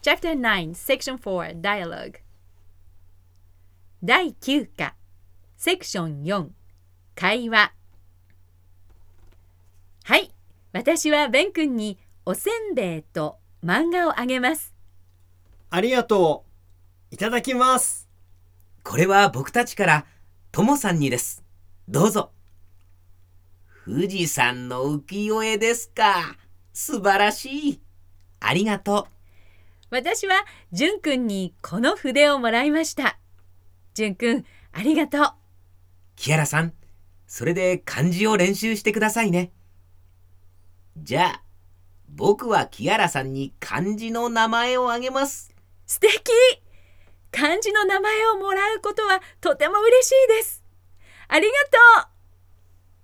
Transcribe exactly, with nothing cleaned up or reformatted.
Chapter nine, Section four, Dialogue だいきゅう課 Sectionよん 会話。はい、私はベン君におせんべいと漫画をあげます。 ありがとう。いただきます。 これは僕たちからともさんにです。どうぞ。富士山の浮世絵ですか。素晴らしい。ありがとう。 私はじゅんくんにこの筆をもらいました。じゅんくん、ありがとう。 キアラさん、それで漢字を練習してくださいね。じゃあ、僕はキアラさんに漢字の名前をあげます。 素敵！漢字の名前をもらうことはとても嬉しいです。ありがとう。